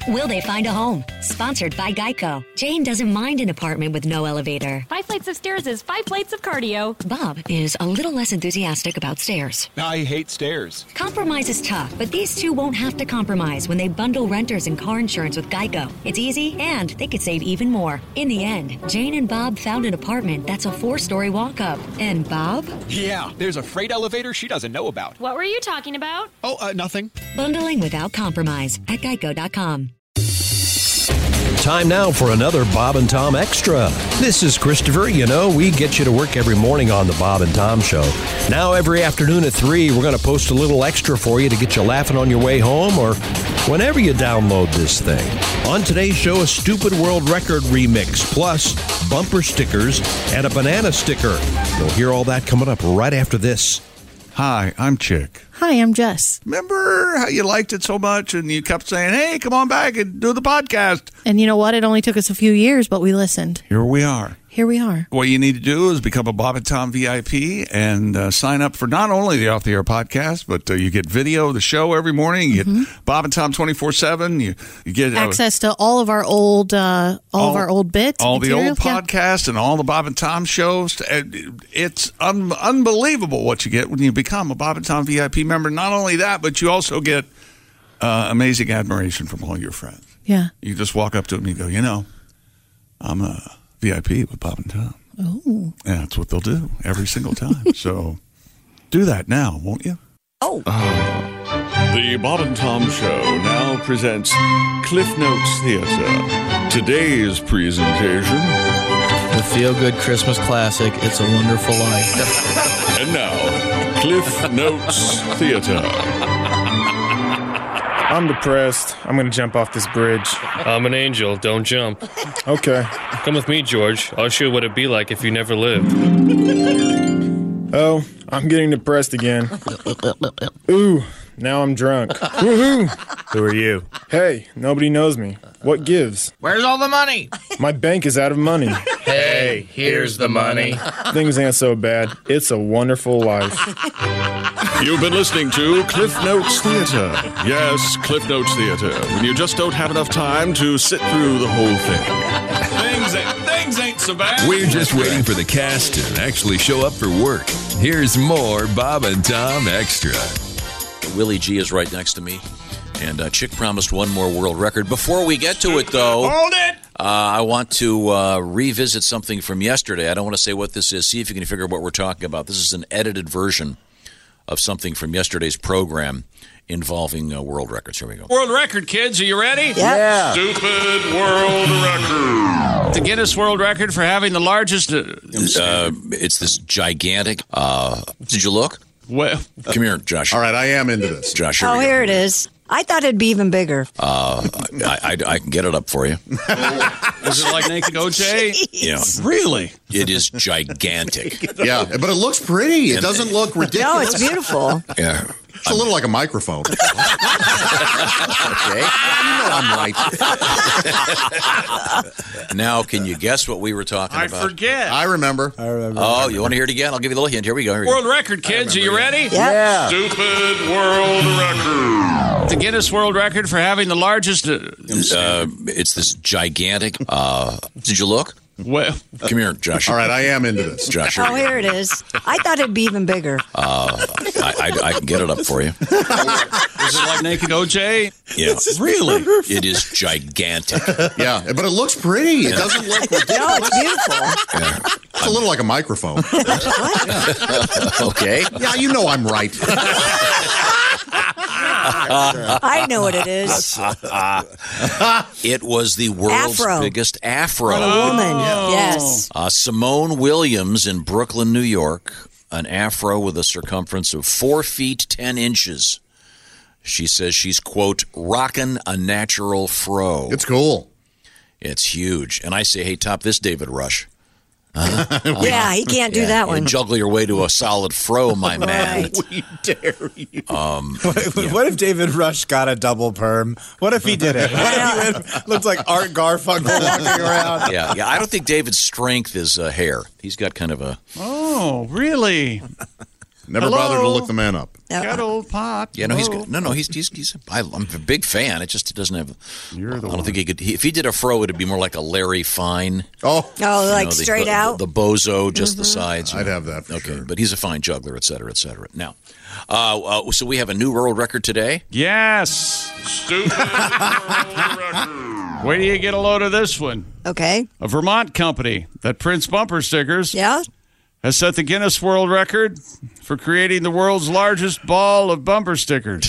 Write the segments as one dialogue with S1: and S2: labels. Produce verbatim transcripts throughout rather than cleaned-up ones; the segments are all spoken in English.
S1: Will they find a home? Sponsored by Geico. Jane doesn't mind an apartment with no elevator.
S2: Five flights of stairs is five flights of cardio.
S1: Bob is a little less enthusiastic about stairs.
S3: I hate stairs.
S1: Compromise is tough, but these two won't have to compromise when they bundle renters and car insurance with Geico. It's easy, and they could save even more. In the end, Jane and Bob found an apartment that's a four-story walk-up. And Bob?
S3: Yeah, there's a freight elevator she doesn't know about.
S2: What were you talking about?
S3: Oh, uh, nothing.
S1: Bundling without compromise at geico dot com.
S4: Time now for another Bob and Tom Extra. This is Christopher. You know, we get you to work every morning on the Bob and Tom Show. Now, every afternoon at three, we're going to post a little extra for you to get you laughing on your way home or whenever you download this thing. On today's show, a Stupid World Record remix, plus bumper stickers and a banana sticker. You'll hear all that coming up right after this.
S5: Hi, I'm Chick.
S6: Hi, I'm Jess.
S5: Remember how you liked it so much and you kept saying, hey, come on back and do the podcast?
S6: And you know what? It only took us a few years, but we listened.
S5: Here we are.
S6: Here we are.
S5: What you need to do is become a Bob and Tom V I P and uh, sign up for not only the Off the Air podcast, but uh, you get video of the show every morning. You
S6: Mm-hmm.
S5: get Bob and Tom twenty-four seven. You, you get uh,
S6: access to all of our old, uh, all, all of our old bits,
S5: all
S6: material.
S5: the old podcasts, yeah. And all the Bob and Tom shows. It's un- unbelievable what you get when you become a Bob and Tom V I P member. Not only that, but you also get uh, amazing admiration from all your friends.
S6: Yeah,
S5: you just walk up to them and you go, you know, I'm a V I P with Bob and Tom.
S6: Oh.
S5: And that's what they'll do every single time. So do that now, won't you?
S6: Oh.
S7: Uh, the Bob and Tom Show now presents Cliff Notes Theater. Today's presentation.
S8: The feel-good Christmas classic, It's a Wonderful Life.
S7: And now, Cliff Notes Theater.
S9: I'm depressed. I'm going to jump off this bridge.
S10: I'm an angel. Don't jump.
S9: Okay.
S10: Come with me, George. I'll show you what it'd be like if you never lived.
S9: Oh, I'm getting depressed again. Ooh, now I'm drunk. Woohoo!
S11: Who are you?
S9: Hey, nobody knows me. What gives?
S11: Where's all the money?
S9: My bank is out of money.
S11: Hey, here's the money.
S9: Things ain't so bad. It's a wonderful life.
S7: You've been listening to Cliff Notes Theater. Yes, Cliff Notes Theater. When you just don't have enough time to sit through the whole thing. Things ain't, things ain't so bad.
S12: We're just waiting for the cast to actually show up for work. Here's more Bob and Tom Extra.
S13: Willie G is right next to me. And uh, Chick promised one more world record. Before we get to it, though,
S7: hold it.
S13: Uh, I want to uh, revisit something from yesterday. I don't want to say what this is. See if you can figure out what we're talking about. This is an edited version of something from yesterday's program involving uh, world records. Here we go.
S14: World record, kids. Are you ready?
S6: Yep. Yeah.
S7: Stupid world record.
S14: The Guinness World Record for having the largest... Uh,
S13: uh, it's this gigantic... Uh, did you look?
S14: Well,
S13: come here, Josh.
S15: All right, I am into this.
S13: Josh, here
S16: oh,
S13: we go.
S16: here it is. I thought it'd be even bigger.
S13: Uh, I, I, I can get it up for you.
S14: Is it like Naked O J?
S13: Yeah.
S14: Really?
S13: It is gigantic.
S15: Yeah, but it looks pretty. It and, doesn't look ridiculous.
S16: No, it's beautiful.
S13: Yeah.
S15: It's a little like a microphone. Okay.
S13: You know I'm right. Now, can you guess what we were talking
S14: I
S13: about?
S14: I forget.
S15: I remember.
S13: I remember. Oh, you want to hear it again? I'll give you a little hint. Here we go. Here we
S14: world
S13: go.
S14: record, kids. Are you ready?
S16: Yep.
S15: Yeah.
S7: Stupid world record.
S14: The Guinness World Record for having the largest... Uh,
S13: uh, it's this gigantic... Uh, did you look?
S14: Well,
S13: come here, Josh.
S15: All right, I am into this.
S13: Josh,
S16: here oh, here it is. I thought it'd be even bigger.
S13: Uh, I, I, I can get it up for you.
S14: Is it like Naked O J?
S13: Yeah.
S14: Really?
S13: It is gigantic.
S15: Yeah, but it looks pretty. It doesn't look ridiculous.
S16: No, it's beautiful.
S13: Yeah.
S15: It's a little like a microphone.
S13: Okay.
S15: Yeah, you know I'm right.
S16: I know what it is.
S13: It was the world's
S16: afro.
S13: biggest afro.
S16: On a woman, oh. Yes.
S13: Uh, Simone Williams in Brooklyn, New York, an afro with a circumference of four feet, ten inches. She says she's, quote, rockin' a natural fro.
S15: It's cool.
S13: It's huge. And I say, hey, top this, David Rush.
S16: Uh, yeah, he can't do
S13: yeah,
S16: that one.
S13: Juggle your way to a solid fro, my man.
S16: Right.
S15: We dare you.
S13: Um,
S11: what, yeah. what if David Rush got a double perm? What if he did it? What if he looked like Art Garfunkel walking around?
S13: Yeah, yeah. I don't think David's strength is uh, hair. He's got kind of a...
S14: Oh, really?
S15: Never
S3: Hello?
S15: bothered to look the man up.
S3: Kettle pot.
S13: Yeah, no, he's
S3: Hello?
S13: good. No, no, he's he's, he's I, I'm a big fan. It just he doesn't have.
S3: You're the
S13: I don't
S3: one.
S13: think he could. He, if he did a fro, it'd be more like a Larry Fine.
S15: Oh,
S16: Oh, like
S13: the,
S16: straight
S13: the,
S16: out?
S13: The, the bozo, just the sides. you
S15: I'd
S13: know.
S15: have that for
S13: okay,
S15: sure.
S13: but he's a fine juggler, et cetera, et cetera. Now, uh, uh, so we have a new world record today.
S3: Yes. Stupid. Wait till you get a load of this one.
S16: Okay.
S3: A Vermont company that prints bumper stickers
S16: Yeah?
S3: has set the Guinness World Record for creating the world's largest ball of bumper stickers.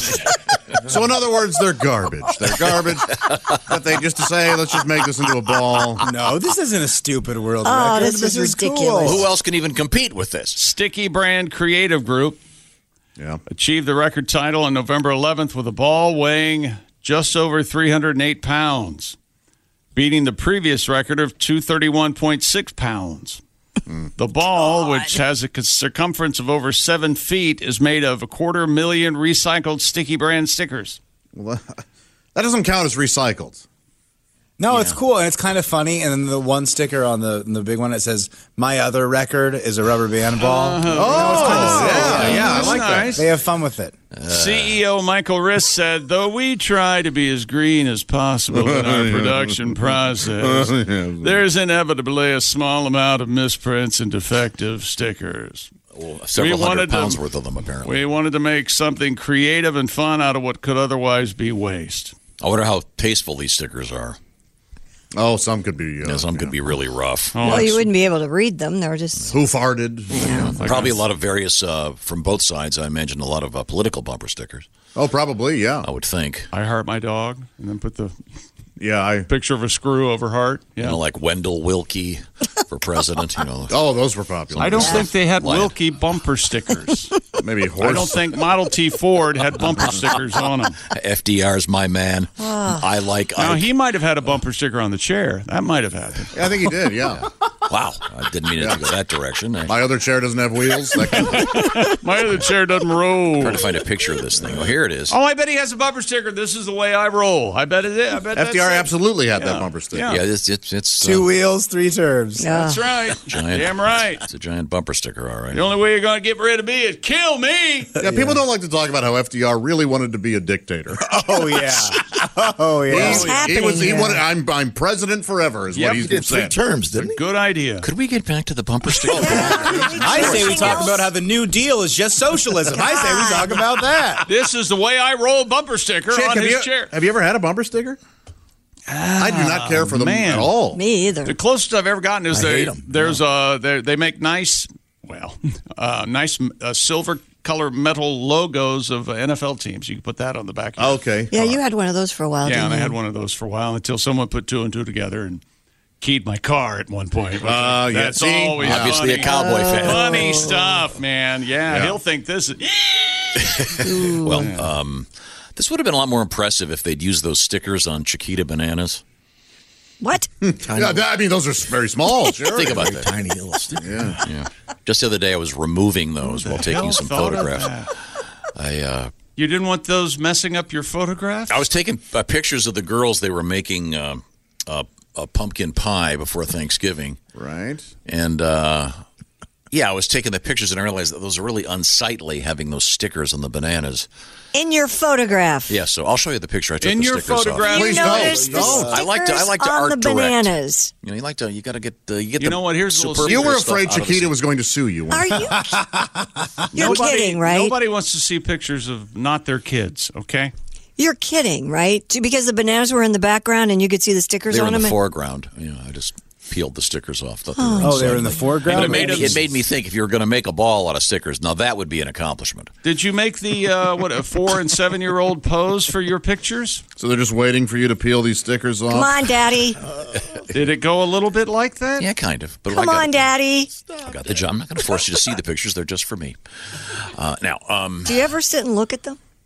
S15: So in other words, they're garbage. They're garbage. But they just to say, let's just make this into a ball.
S11: No, this isn't a stupid world
S16: Oh,
S11: record.
S16: this is ridiculous.
S11: Cool.
S13: Who else can even compete with this?
S3: Sticky Brand Creative Group
S15: Yeah.
S3: achieved the record title on November eleventh with a ball weighing just over three hundred eight pounds, beating the previous record of two hundred thirty-one point six pounds. The ball, which has a circumference of over seven feet, is made of a quarter million recycled Sticky Brand stickers.
S15: Well, that doesn't count as recycled.
S11: No, it's cool and it's kind of funny. And then the one sticker on the the big one that says "My other record" is a rubber band ball.
S3: Uh,
S11: You know, it's kind of
S15: Oh,
S11: silly.
S15: yeah, yeah, I
S3: That's
S15: like
S3: nice.
S11: They have fun with it.
S3: C E O Michael Riss said, though we try to be as green as possible in our production process, there's inevitably a small amount of misprints and defective stickers.
S13: Well, several
S3: We
S13: hundred
S3: wanted to-
S13: pounds worth of them, apparently.
S3: We wanted to make something creative and fun out of what could otherwise be waste.
S13: I wonder how tasteful these stickers are.
S15: Oh, some could be. Uh,
S13: Yeah, some could be really rough.
S3: Oh,
S16: Well, you
S3: it's-
S16: wouldn't be able to read them. They're just.
S15: Who farted?
S3: like
S13: Probably a
S3: this.
S13: lot of various, uh, from both sides, I imagine a lot of uh, political bumper stickers,
S15: Oh, probably. Yeah.
S13: I would think.
S3: I heart my dog, and then put the
S15: Yeah. I.
S3: picture of a screw over heart. Yeah.
S13: You know, like Wendell Wilkie for president, you know.
S15: Oh, those were popular.
S3: I don't think they had
S13: Lion.
S3: Wilkie bumper stickers.
S15: Maybe horse.
S3: I don't think Model T Ford had bumper stickers on them.
S13: F D R's my man.
S16: Ah.
S13: I like
S3: Now,
S13: Ike.
S3: he might have had a bumper sticker on the chair. That might have happened.
S15: I think he did. Yeah.
S13: Wow, I didn't mean it to go that direction. I
S15: My other chair doesn't have wheels. That kind of-
S3: My other chair doesn't roll.
S13: tried to find a picture of this thing. Oh, here it is.
S3: Oh, I bet he has a bumper sticker. This is the way I roll. I bet it is. I bet
S15: F D R
S3: that's it.
S15: absolutely had
S3: Yeah.
S15: that bumper sticker.
S3: Yeah.
S13: Yeah, it's it's, it's
S11: Two
S13: uh,
S11: wheels, three terms.
S16: Yeah.
S3: That's right.
S13: giant.
S3: Damn right.
S13: It's a giant bumper sticker, all right.
S3: The only way you're going to get rid of me is kill me.
S15: Yeah, people don't like to talk about how F D R really wanted to be a dictator.
S11: Oh yeah. Oh yeah.
S16: What's
S15: he,
S16: happening
S15: he was. He
S16: here?
S15: wanted. I'm. I'm president forever. Is
S3: Yep.
S15: what
S3: He
S15: he
S3: did
S15: said.
S11: terms, didn't he?
S3: Good idea.
S13: Could we get back to the bumper sticker?
S11: I say we talk about how the New Deal is just socialism. I say we talk about that.
S3: This is the way I roll bumper sticker
S15: Chick,
S3: on
S15: have,
S3: his
S15: you,
S3: chair.
S15: have you ever had a bumper sticker? I do not care for them
S3: man.
S15: at all.
S16: Me either.
S3: The closest I've ever gotten is
S11: I
S3: they,
S11: hate 'em.
S3: there's uh they they make nice, well, uh, nice uh, silver color metal logos of uh, N F L teams. You can put that on the back. Of your-
S15: Okay.
S16: Yeah, you had one of those for a while.
S3: yeah,
S16: didn't
S3: and I
S16: you?
S3: had one of those for a while until someone put two and two together and keyed my car at one point. which-
S15: Uh, yeah,
S3: That's
S15: see?
S3: always
S13: Obviously
S3: funny.
S13: a cowboy fan.
S3: Funny stuff, man. Yeah,
S15: Yeah.
S3: he'll think this is.
S13: Well, um, this would have been a lot more impressive if they'd used those stickers on Chiquita bananas.
S16: What?
S15: Yeah, that- I mean, those are very small. Sure.
S13: Think about that.
S11: Tiny little sticker.
S15: Yeah.
S13: Yeah. Just the other day, I was removing those while taking
S3: hell
S13: some
S3: thought of
S13: photographs.
S3: that?
S13: I uh,
S3: You didn't want those messing up your photograph?
S13: I was taking uh, pictures of the girls. They were making uh, uh, a pumpkin pie before Thanksgiving.
S15: Right.
S13: And, uh, yeah, I was taking the pictures and I realized that those are really unsightly having those stickers on the bananas.
S16: In your photograph.
S13: Yeah, so I'll show you the picture I took
S3: In
S13: the
S3: your
S13: stickers
S3: photograph?
S13: off.
S16: You
S15: Please
S16: noticed
S15: don't.
S16: the
S15: No.
S16: stickers
S13: I like to- I like to
S16: on
S13: art
S16: the
S13: direct.
S16: bananas.
S13: You know, you like to, you got to get the, you get
S3: You
S13: the
S3: know what? Here's a little
S13: superfluous
S15: You were
S13: stuff
S15: afraid
S13: out of the
S15: Chiquita
S13: seed.
S15: was going to sue you.
S16: Are you? You're
S3: Nobody-
S16: kidding, right?
S3: Nobody wants to see pictures of not their kids, okay?
S16: You're kidding, right? Because the bananas were in the background and you could see the stickers
S13: They were
S16: on
S13: in the
S16: them.
S13: foreground. You know, I just peeled the stickers off. Thought they
S16: Oh.
S13: were
S11: Oh, they were in the
S13: unsightly.
S11: foreground?
S13: But it made,
S3: Made
S13: it made me think if you were going to make a ball out of stickers, now that would be an accomplishment.
S3: Did you make the uh, what a four and seven year old pose for your pictures?
S15: So they're just waiting for you to peel these stickers off.
S16: Come on, Daddy.
S3: Did it go a little bit like that?
S13: Yeah, kind of. But
S16: Come
S13: I got,
S16: on, Daddy.
S13: I got the job. I'm not going to force you to see the pictures. They're just for me. Uh, now, um,
S16: Do you ever sit and look at them?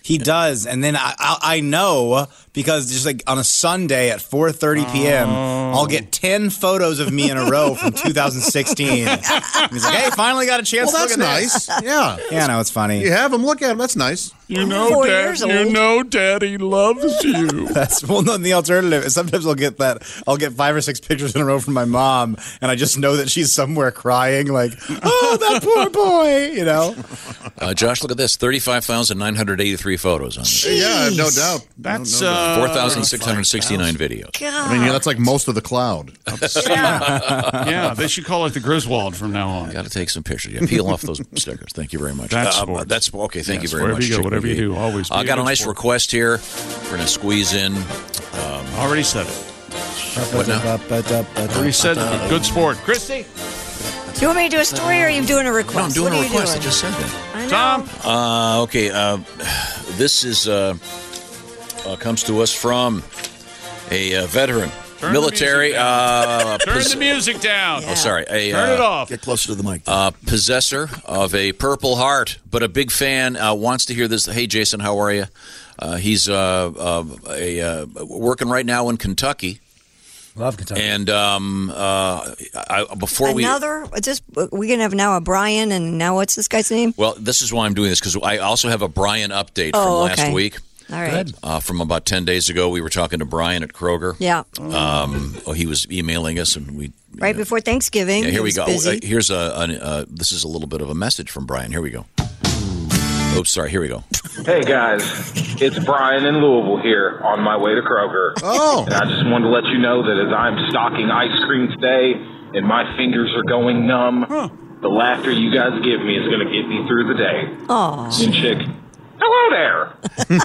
S11: He does, and then I, I I know because just like on a Sunday at four thirty p.m., oh. I'll get ten photos of me in a row from two thousand sixteen. He's like, "Hey, finally got a chance
S15: well,
S11: to look
S15: that's
S11: at this."
S15: nice. Yeah,
S11: yeah, no, it's funny.
S15: You have him look at him. That's nice.
S3: You know,
S16: Four
S3: Dad.
S16: years
S3: You
S16: old.
S3: know, Daddy loves you.
S11: That's well, no. The alternative is sometimes I'll get that. I'll get five or six pictures in a row from my mom, and I just know that she's somewhere crying, like, "Oh, that poor boy," you know.
S13: Uh, Josh, look at this: thirty-five thousand nine hundred eighty-three photos on this.
S15: Yeah, I have no doubt.
S3: That's
S15: no, no doubt.
S3: uh,
S13: Four thousand six hundred sixty-nine videos.
S16: God.
S15: I mean, yeah, that's like most of the cloud.
S3: yeah. yeah, they should call it the Griswold from now on.
S13: Got to take some pictures. Yeah, peel off those stickers. Thank you very much.
S3: That's
S13: uh,
S3: sports.
S13: That's okay. Thank
S3: Yes,
S13: you very
S3: wherever
S13: much.
S3: You go,
S13: Chick
S3: whatever
S13: McGee.
S3: you do, always.
S13: I
S3: be
S13: got a
S3: good
S13: nice
S3: sport.
S13: request here. We're going to squeeze in. Um,
S3: Already said it.
S13: What now?
S3: Already said it. Good sport. Christy?
S16: Do you want me to do a story or are you doing a request?
S13: No, I'm doing
S16: what
S13: a
S16: are you
S13: request.
S16: doing?
S13: I just said that.
S16: I know.
S3: Tom?
S13: Uh, okay. Uh, this is uh, uh, comes to us from a uh, veteran,
S3: Turn
S13: military.
S3: The
S13: uh,
S3: Turn
S13: pos-
S3: the music down.
S13: Oh, sorry. A,
S3: Turn
S13: uh,
S3: it off.
S17: Get closer to the mic.
S13: Uh, possessor of a Purple Heart, but a big fan, uh, wants to hear this. Hey, Jason, how are you? Uh, he's uh, uh, a, uh, working right now in Kentucky.
S11: Love Kentucky.
S13: And um, uh, I, before we
S16: Another? Just we can have now a Brian, and now what's this guy's name?
S13: well, this is why I'm doing this because I also have a Brian update
S16: Oh,
S13: from last
S16: okay.
S13: week.
S16: All right.
S13: Uh, from about ten days ago, we were talking to Brian at Kroger.
S16: Yeah.
S13: Um, oh, he was emailing us, and we.
S16: Right before Thanksgiving.
S13: Yeah, here
S16: he
S13: we
S16: was
S13: go.
S16: busy.
S13: Uh, here's a. a uh, this is a little bit of a message from Brian. Here we go. Oops, sorry. Here we go.
S18: Hey guys, it's Brian in Louisville here on my way to Kroger.
S15: Oh.
S18: And I just wanted to let you know that as I'm stocking ice cream today and my fingers are going numb,
S3: Huh.
S18: the laughter you guys give me is going to get me through the day.
S16: Aw.
S18: And chick, hello there.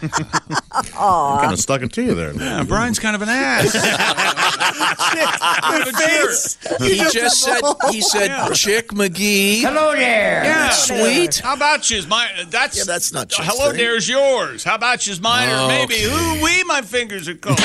S16: Aw.
S15: Kind of stuck it to you there.
S3: Yeah, Brian's kind of an ass. Kind of a jerk.
S13: He just said. He said,
S3: Yeah.
S13: "Chick McGee."
S11: Hello there.
S3: Yeah.
S13: That's sweet.
S3: How about you? Mine. That's
S17: Yeah, that's not Chick's
S3: hello.
S17: thing.
S3: There's yours. How about you? Mine, or maybe
S13: Okay.
S3: ooh wee. My fingers are cold.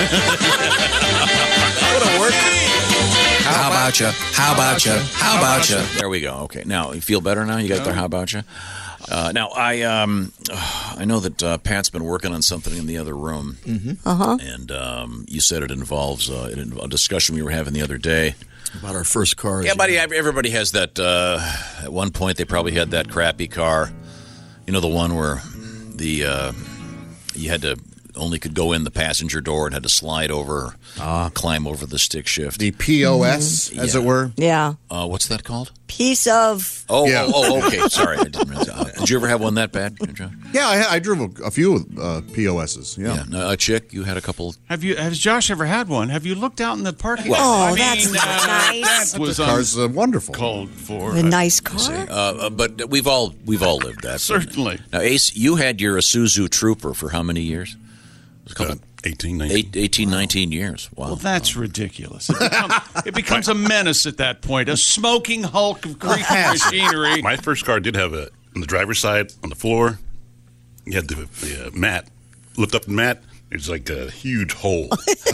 S13: How about you? How about you? How about you? There we go. Okay, now you feel better now. You got there. How about you? Uh, now I um, I know that uh, Pat's been working on something in the other room,
S17: Mm-hmm.
S16: Uh-huh.
S13: and um, you said it involves uh, it inv- a discussion we were having the other day.
S17: About our first car.
S13: Yeah, buddy. Everybody has that. Uh, at one point, they probably had that crappy car. You know, the one where the uh, you had to only could go in the passenger door and had to slide over, uh, climb over the stick shift.
S15: The P O S, as
S13: Yeah.
S15: it were.
S16: Yeah.
S13: Uh, what's that called?
S16: Piece of.
S13: Oh,
S15: Yeah.
S13: oh, oh, okay. Sorry, I didn't realize. Uh, did you ever have one that bad, John?
S15: Yeah, I, I drove a, a few uh, P O Ss. Yeah.
S13: Yeah. No, a chick, you had a couple.
S3: Have you? Has Josh ever had one? Have you looked out in the parking lot?
S16: Oh,
S3: I mean,
S16: that's not
S3: uh,
S16: nice.
S3: That was
S15: The car's uh, wonderful.
S3: called for.
S16: A nice car.
S13: Uh, uh, but we've all we've all lived that.
S3: Certainly.
S13: Now, Ace, you had your Isuzu Trooper for how many years? It was a couple,
S7: Uh, eighteen, nineteen.
S13: eight, eighteen, nineteen years. Wow.
S3: Well, that's ridiculous. It becomes, it becomes a menace at that point. A smoking hulk of creaking machinery.
S7: My first car did have a on the driver's side on the floor. You had the, the uh, mat. Lift up the mat. It's like a huge hole.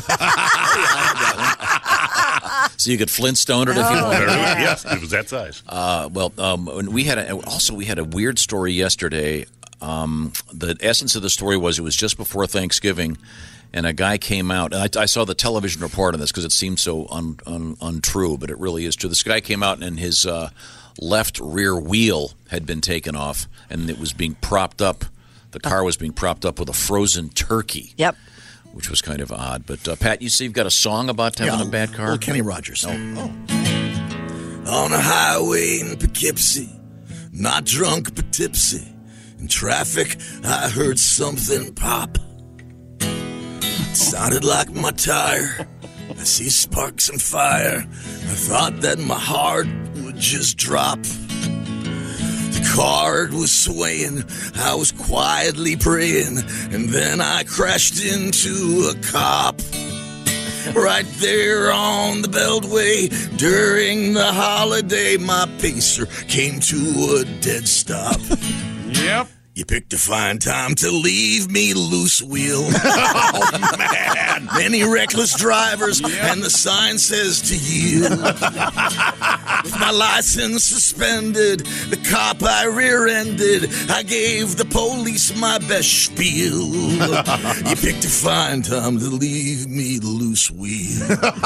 S13: So you could Flintstone it if you wanted.
S7: Yes, it was that size.
S13: Uh, well, um, and we had a, also we had a weird story yesterday. Um, the essence of the story was it was just before Thanksgiving, and a guy came out. And I, I saw the television report on this because it seemed so un, un, untrue, but it really is true. This guy came out and his uh, left rear wheel had been taken off, and it was being propped up. The car was being propped up with a frozen turkey.
S16: Yep.
S13: Which was kind of odd. But, uh, Pat, you see you've got a song about having
S17: Yeah,
S13: a bad car?
S17: little Kenny Rogers.
S13: Oh. oh.
S17: On a highway in Poughkeepsie, not drunk but tipsy. In traffic, I heard something pop. It sounded like my tire. I see sparks and fire. I thought that my heart would just drop. The car was swaying. I was quietly praying, and then I crashed into a cop. Right there on the Beltway during the holiday, my pacer came to a dead stop.
S3: Yep.
S17: You picked a fine time to leave me loose wheel. Oh, man. any reckless drivers, and the sign says to you, with my license suspended, the cop I rear-ended, I gave the police my best spiel. You picked a fine time to leave me the loose wheel.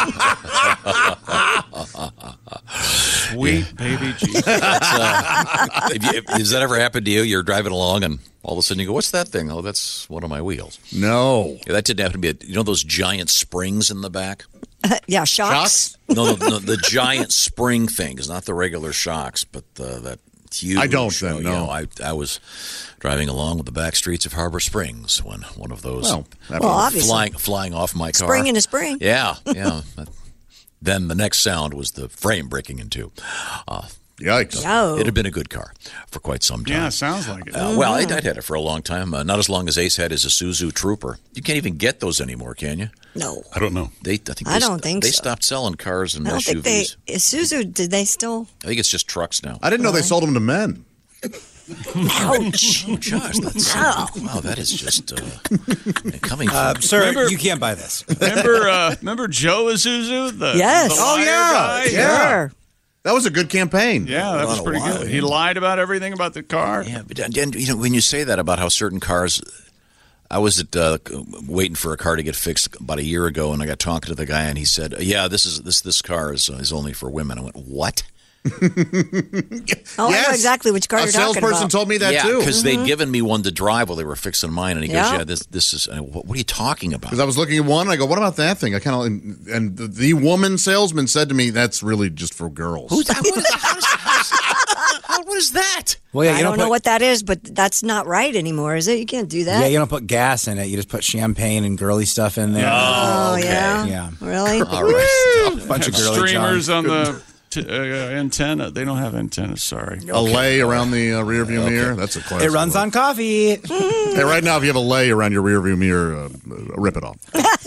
S3: Sweet baby Jesus.
S13: Uh, if you, if, has that ever happened to you? You're driving along and all of a sudden you go, what's that thing? Oh, that's one of my wheels.
S15: No.
S13: Yeah, that didn't happen to me. You know those giant springs in the back?
S16: Yeah, shocks.
S13: No, no, no, the giant spring things, not the regular shocks, but uh, that huge.
S15: I don't
S13: show,
S15: then, no.
S13: You know, I, I was driving along with the back streets of Harbor Springs when one of those
S15: Well,
S16: well, obviously.
S13: flying flying off my car.
S16: Spring in a spring.
S13: Yeah, yeah. Then the next sound was the frame breaking in two. Uh,
S15: Yikes.
S16: Yo.
S13: It had been a good car for quite some time.
S3: Yeah, sounds like it.
S13: Uh, well, I'd, I'd had it for a long time. Uh, not as long as Ace had his Isuzu Trooper. You can't even get those anymore, can you?
S16: No.
S3: I don't know.
S13: They, I, think
S16: I
S13: they,
S16: don't think
S13: they
S16: so.
S13: stopped selling cars and
S16: I don't
S13: S U Vs.
S16: think they. Isuzu, did they still?
S13: I think it's just trucks now.
S15: I didn't know they sold them to men.
S16: Ouch.
S13: Oh, Josh, that's
S16: No.
S13: wow. That is just uh, coming from
S11: Uh, sir,
S3: Remember-
S11: you can't buy this.
S3: Remember, uh, remember Joe Isuzu? The,
S16: Yes.
S3: the
S15: Oh,
S3: liar
S15: yeah.
S3: guy?
S15: Yeah.
S16: Sure.
S15: That was a good campaign.
S3: Yeah, that was
S13: a
S3: pretty
S13: while,
S3: good.
S13: yeah.
S3: He lied about everything about the car.
S13: Yeah, but and, and, you know, when you say that about how certain cars, I was at uh, waiting for a car to get fixed about a year ago, and I got talking to the guy, and he said, "Yeah, this is this this car is uh, is only for women." I went, "What?"
S16: Oh, I know exactly which car
S15: A
S16: you're talking
S15: salesperson
S16: about.
S15: told me that
S13: yeah,
S15: too.
S13: because they'd given me one to drive while they were fixing mine, and he goes,
S16: Yeah.
S13: "Yeah, this this is uh, what, what are you talking about?"
S15: Because I was looking at one, and I go, "What about that thing?" I kind of, and, and the, the woman salesman said to me, "That's really just for girls."
S13: Who's that? What is, how is, how is, what is that?
S11: Well, yeah,
S16: I
S11: you
S16: don't,
S11: don't,
S16: know
S11: put,
S16: what that is, but that's not right anymore, is it? You can't do that.
S11: Yeah, you don't put gas in it. You just put champagne and girly stuff in there.
S16: Oh,
S13: okay.
S16: yeah?
S11: Yeah.
S16: Really?
S13: All right.
S11: A bunch of
S3: Have
S11: girly
S3: streamers
S11: junk.
S3: on the t- uh, antenna. They don't have antennas. Sorry.
S15: A lay around the uh, rear view mirror. That's a classic.
S11: It runs on coffee.
S15: Hey, right now, if you have a lay around your rear view mirror, uh, uh, rip it off.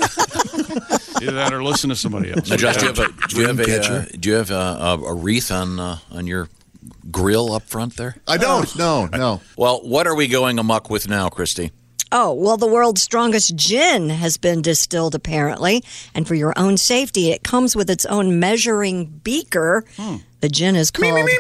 S3: Either that or listen to somebody else.
S13: Now, Josh, do you have a do you have a, uh, do you have a, a, a wreath on uh, on your grill up front there?
S15: I don't. No, no.
S13: Well, what are we going amok with now, Christy?
S16: Oh, well, the world's strongest gin has been distilled, apparently. And for your own safety, it comes with its own measuring beaker.
S3: Hmm.
S16: The gin is called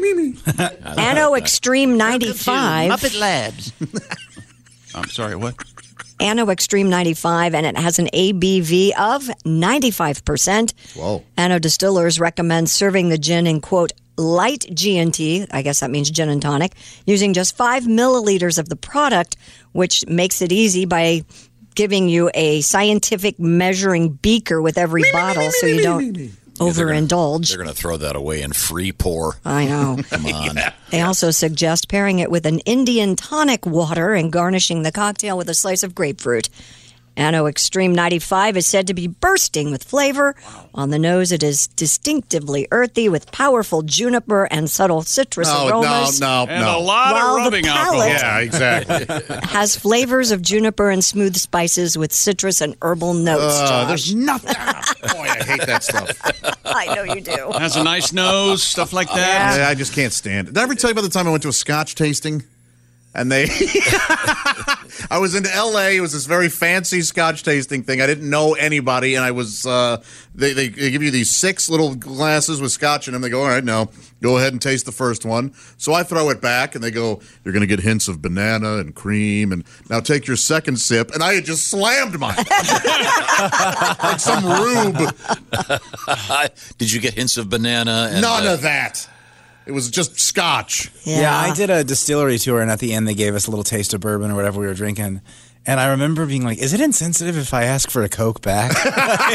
S16: Anno Extreme ninety-five.
S14: Muppet Labs.
S3: I'm sorry, what?
S16: Anno Extreme ninety-five, and it has an A B V of ninety-five percent.
S15: Whoa.
S16: Anno Distillers recommends serving the gin in, quote, light G and T, I guess that means gin and tonic, using just five milliliters of the product, which makes it easy by giving you a scientific measuring beaker with every bottle so you don't overindulge.
S13: They're going to throw that away in free pour.
S16: I know.
S13: Come on.
S16: Yeah. They also suggest pairing it with an Indian tonic water and garnishing the cocktail with a slice of grapefruit. Anno Extreme ninety-five is said to be bursting with flavor. Wow. On the nose, it is distinctively earthy with powerful juniper and subtle citrus
S15: No,
S16: aromas.
S15: no, no,
S3: And
S15: no.
S3: a lot
S16: While
S3: of
S16: the
S3: rubbing alcohol.
S16: palate-
S15: Yeah, exactly.
S16: Has flavors of juniper and smooth spices with citrus and herbal notes,
S15: Uh,
S16: Josh.
S15: there's nothing. Boy, I hate that stuff.
S16: I know you do.
S3: Has a nice nose, stuff like that.
S15: I, I just can't stand it. Did I ever tell you about the time I went to a Scotch tasting? And they, I was in L A. It was this very fancy Scotch tasting thing. I didn't know anybody, and I was. Uh, they, they they give you these six little glasses with Scotch in them. They go, all right, now go ahead and taste the first one. So I throw it back, and they go, you're going to get hints of banana and cream, and now take your second sip. And I had just slammed mine like some rube.
S13: Did you get hints of banana? And,
S15: None
S13: uh,
S15: of that. It was just Scotch.
S16: Yeah.
S11: Yeah, I did a distillery tour, and at the end, they gave us a little taste of bourbon or whatever we were drinking. And I remember being like, is it insensitive if I ask for a Coke back?
S3: Yeah,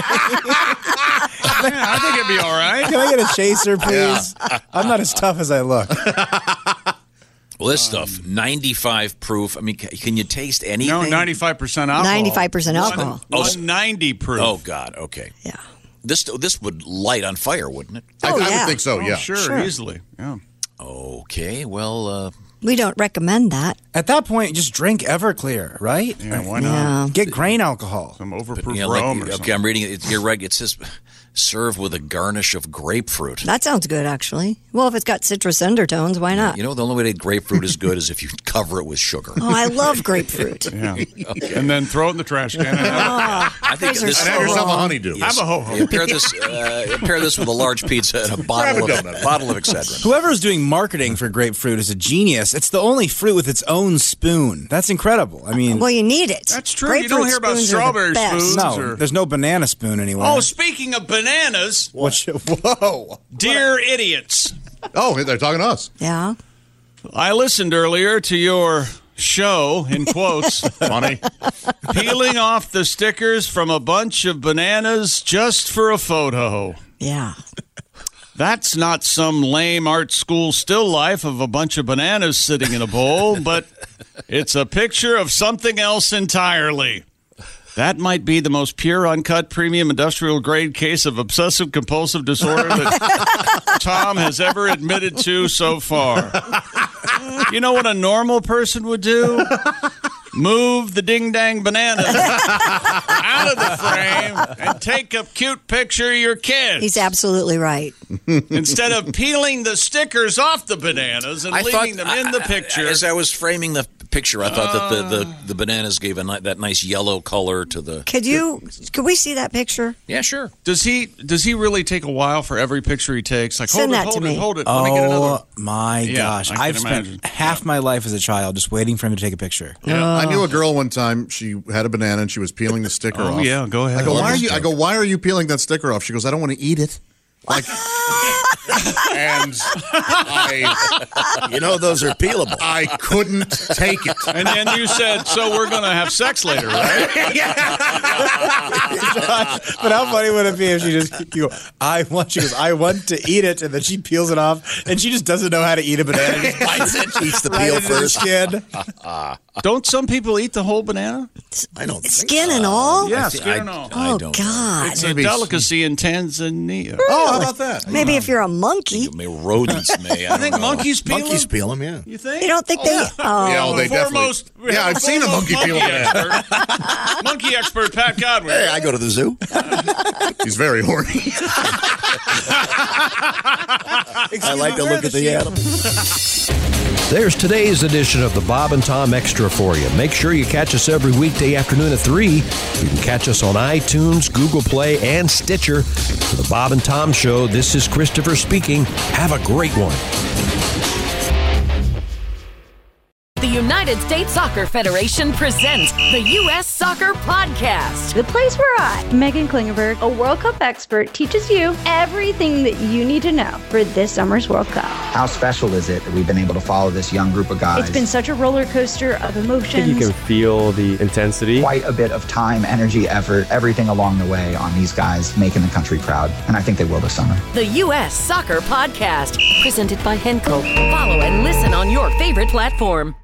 S3: I think it'd be all right.
S11: Can I get a chaser, please? I'm not as tough as I look.
S13: Well, this stuff, ninety-five proof. I mean, ca- can you taste anything?
S3: No, ninety-five percent alcohol.
S16: ninety-five percent alcohol.
S3: one ninety proof.
S13: Oh, God. Okay.
S16: Yeah.
S13: This this would light on fire, wouldn't it?
S15: I,
S16: Oh,
S15: I
S16: yeah.
S15: would think so,
S3: Oh,
S15: yeah.
S3: sure,
S16: Sure.
S3: easily. Yeah.
S13: Okay. Well, uh,
S16: We don't recommend that.
S11: At that point, just drink Everclear, right?
S5: Yeah, why not?
S11: Yeah. Get grain alcohol.
S5: Some overproof
S13: Yeah, like-
S5: rum or
S13: okay,
S5: something.
S13: I'm reading it. You're right. It says serve with a garnish of grapefruit.
S16: That sounds good, actually. Well, if it's got citrus undertones, why not?
S13: You know, the only way to eat grapefruit is good is if you cover it with sugar.
S16: Oh, I love grapefruit.
S3: Yeah. And then throw it in the trash can. And
S16: Oh,
S13: I think
S16: those are
S13: this
S16: so Have yourself a wrong.
S15: honeydew.
S13: Yes.
S3: Have a ho-ho.
S13: Yeah, pair this, uh, pair this with a large pizza and a bottle
S15: Grab
S13: of
S15: a donut.
S13: bottle of Excedrin.
S11: Whoever's doing marketing for grapefruit is a genius. It's the only fruit with its own spoon. That's incredible. I mean,
S16: Well, you need it.
S3: That's true. You don't
S16: Grapefruit
S3: hear about
S16: spoons are the
S3: strawberry
S16: best.
S3: spoons.
S11: no,
S3: or-
S11: there's no banana spoon anywhere.
S3: Oh, speaking of bananas,
S11: What? Whoa.
S3: dear idiots,
S15: Oh, they're talking to us.
S16: Yeah.
S3: I listened earlier to your show, in quotes,
S15: Funny.
S3: peeling off the stickers from a bunch of bananas just for a photo.
S16: Yeah.
S3: That's not some lame art school still life of a bunch of bananas sitting in a bowl, but it's a picture of something else entirely. That might be the most pure, uncut, premium, industrial-grade case of obsessive-compulsive disorder that Tom has ever admitted to so far. You know what a normal person would do? Move the ding-dang banana out of the frame and take a cute picture of your kids.
S16: He's absolutely right.
S3: Instead of peeling the stickers off the bananas and
S13: I
S3: leaving
S13: thought-
S3: them in the
S13: I- I-
S3: picture.
S13: As I was framing the picture, I thought that the, the, the bananas gave a ni- that nice yellow color to the.
S16: Could you? Could we see that picture?
S13: Yeah, sure.
S3: Does he does he really take a while for every picture he takes? Like,
S16: Send
S3: hold
S16: that
S3: it, hold
S16: to
S3: it,
S16: me.
S3: hold it. Let me get
S11: Oh
S3: another.
S11: my
S3: Yeah,
S11: gosh!
S3: I can
S11: I've spent
S3: imagine.
S11: half my life as a child just waiting for him to take a picture.
S15: I knew a girl one time. She had a banana and she was peeling the sticker
S3: Oh,
S15: off.
S3: yeah, go ahead.
S15: I go,
S3: Love
S15: why are
S3: this
S15: you? I
S3: joke.
S15: go, why are you peeling that sticker off? She goes, I don't want to eat it. Like, and I,
S17: You know those are peelable.
S15: I couldn't take it.
S3: And then you said, so we're going to have sex later, right?
S11: But how funny would it be if she just you go, I want she goes, I want to eat it, and then she peels it off, and she just doesn't know how to eat a banana. Just bites it,
S17: Eats the
S11: right
S17: peel
S11: into the
S17: first.
S11: skin.
S3: Don't some people eat the whole banana?
S17: I don't think
S16: Skin and all?
S3: Yeah,
S13: I-
S3: skin and all.
S16: Oh,
S13: don't
S16: God.
S3: It's a delicacy in Tanzania.
S15: Oh, how about that?
S16: Maybe if you're a monkey.
S13: May rodents may. I,
S3: I think
S13: don't know.
S3: monkeys peel
S17: Monkeys
S3: them?
S17: peel them, yeah.
S3: You think?
S16: You don't think they? Oh,
S15: Yeah, oh, they
S3: Foremost,
S15: definitely.
S3: we
S15: Yeah,
S3: have
S15: I've seen a
S3: foremost
S15: monkey peel a banana.
S3: expert. Monkey expert Pat Godwin.
S17: Hey, I go to the zoo.
S15: He's very horny.
S17: I like to look at the animals.
S4: There's today's edition of the Bob and Tom Extra for you. Make sure you catch us every weekday afternoon at three. You can catch us on iTunes, Google Play, and Stitcher. For the Bob and Tom Show, this is Christopher speaking. Have a great one.
S19: The United States Soccer Federation presents the U S Soccer Podcast.
S20: The place where I, Megan Klingenberg, a World Cup expert, teaches you everything that you need to know for this summer's World Cup.
S21: How special is it that we've been able to follow this young group of guys?
S20: It's been such a roller coaster of emotions.
S22: You can feel the intensity.
S21: Quite a bit of time, energy, effort, everything along the way on these guys making the country proud. And I think they will this summer.
S19: The U S Soccer Podcast, presented by Henkel. Follow and listen on your favorite platform.